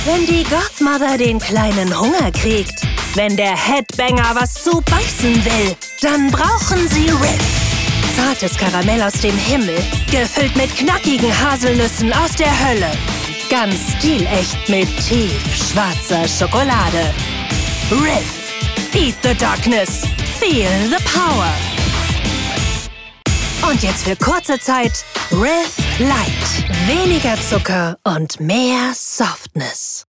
Wenn die Gothmother den kleinen Hunger kriegt, wenn der Headbanger was zu beißen will, dann brauchen sie Riff. Zartes Karamell aus dem Himmel, gefüllt mit knackigen Haselnüssen aus der Hölle. Ganz stilecht mit tiefschwarzer Schokolade. Riff. Eat the darkness. Feel the power. Und jetzt für kurze Zeit Riff Light. Weniger Zucker und mehr Softness.